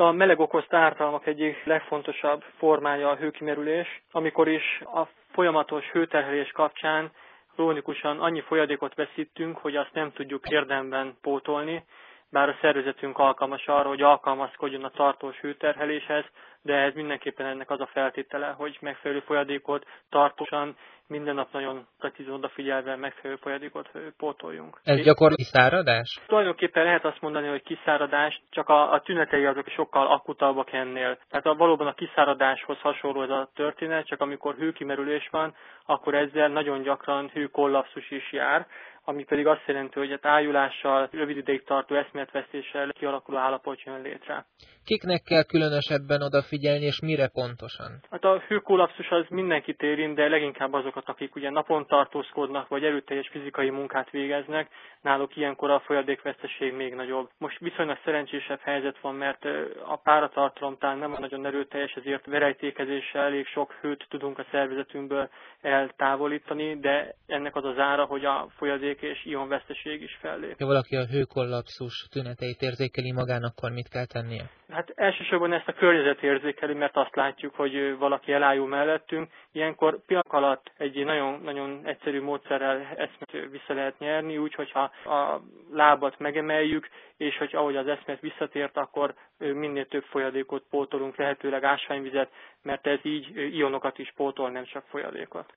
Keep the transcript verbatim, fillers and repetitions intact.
A meleg okozta ártalmak egyik legfontosabb formája a hőkimerülés, amikor is a folyamatos hőterhelés kapcsán krónikusan annyi folyadékot veszítünk, hogy azt nem tudjuk érdemben pótolni, bár a szervezetünk alkalmas arra, hogy alkalmazkodjon a tartós hőterheléshez, de ez mindenképpen ennek az a feltétele, hogy megfelelő folyadékot tartósan, minden nap nagyon precízon odafigyelve megfelelő folyadékot pótoljunk. Ez gyakorlatilag kiszáradás? Tulajdonképpen lehet azt mondani, hogy kiszáradás, csak a, a tünetei azok sokkal akutabbak ennél. Tehát a, valóban a kiszáradáshoz hasonló ez a történet, csak amikor hőkimerülés van, akkor ezzel nagyon gyakran hőkollapszus is jár, ami pedig azt jelenti, hogy a tájulással, rövid ideig tartó eszméletvesztéssel kialakuló állapot jön létre. Kiknek kell különösebben odafigyelni, és mire pontosan? Hát a hőkollapszus az mindenkit érint, de leginkább azokat, akik ugye napon tartózkodnak, vagy erőteljes fizikai munkát végeznek, náluk ilyenkor a folyadékveszteség még nagyobb. Most viszonylag szerencsésebb helyzet van, mert a páratartalom talán nem nagyon erőteljes, ezért verejtékezéssel elég sok hőt tudunk a szervezetünkből eltávolítani, de ennek az az ára, hogy a folyadék és ionveszteség is fellép. Ha valaki a hőkollapszus tüneteit érzékeli magán, akkor mit kell tennie? Hát elsősorban ezt a környezet érzékeli, mert azt látjuk, hogy valaki elájul mellettünk. Ilyenkor pillanat alatt egy nagyon, nagyon egyszerű módszerrel eszmét vissza lehet nyerni, úgy, hogyha a lábat megemeljük, és hogy ahogy az eszmét visszatért, akkor minél több folyadékot pótolunk, lehetőleg ásványvizet, mert ez így ionokat is pótol, nem csak folyadékot.